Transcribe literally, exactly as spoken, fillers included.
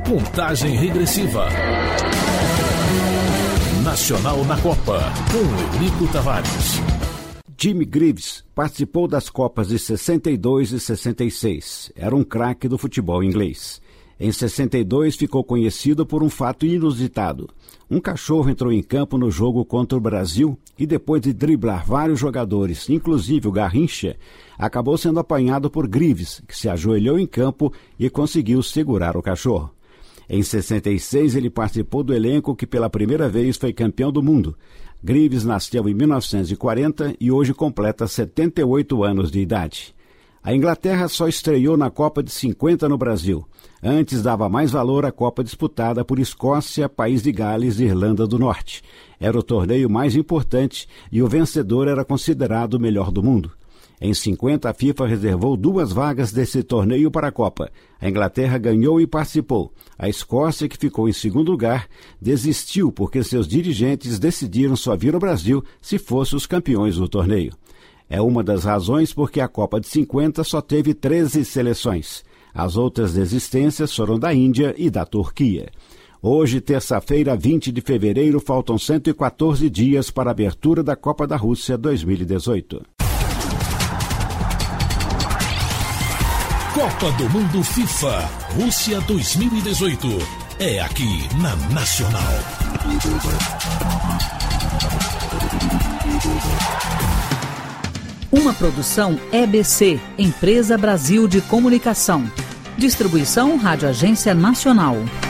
Contagem regressiva. Nacional na Copa, com Eurico Tavares. Jimmy Greaves participou das Copas de sessenta e dois e sessenta e seis. Era um craque do futebol inglês. Em sessenta e dois ficou conhecido por um fato inusitado. Um cachorro entrou em campo no jogo contra o Brasil e, depois de driblar vários jogadores, inclusive o Garrincha, acabou sendo apanhado por Greaves, que se ajoelhou em campo e conseguiu segurar o cachorro. Em sessenta e seis ele participou do elenco que pela primeira vez foi campeão do mundo. Greaves nasceu em mil novecentos e quarenta e hoje completa setenta e oito anos de idade. A Inglaterra só estreou na Copa de cinquenta no Brasil. Antes dava mais valor à Copa disputada por Escócia, País de Gales e Irlanda do Norte. Era o torneio mais importante e o vencedor era considerado o melhor do mundo. Em cinquenta, a FIFA reservou duas vagas desse torneio para a Copa. A Inglaterra ganhou e participou. A Escócia, que ficou em segundo lugar, desistiu porque seus dirigentes decidiram só vir ao Brasil se fossem os campeões do torneio. É uma das razões porque a Copa de cinquenta só teve treze seleções. As outras desistências foram da Índia e da Turquia. Hoje, terça-feira, vinte de fevereiro, faltam cento e quatorze dias para a abertura da Copa da Rússia dois mil e dezoito. Copa do Mundo FIFA Rússia dois mil e dezoito. É aqui na Nacional. Uma produção E B C, Empresa Brasil de Comunicação. Distribuição Rádio Agência Nacional.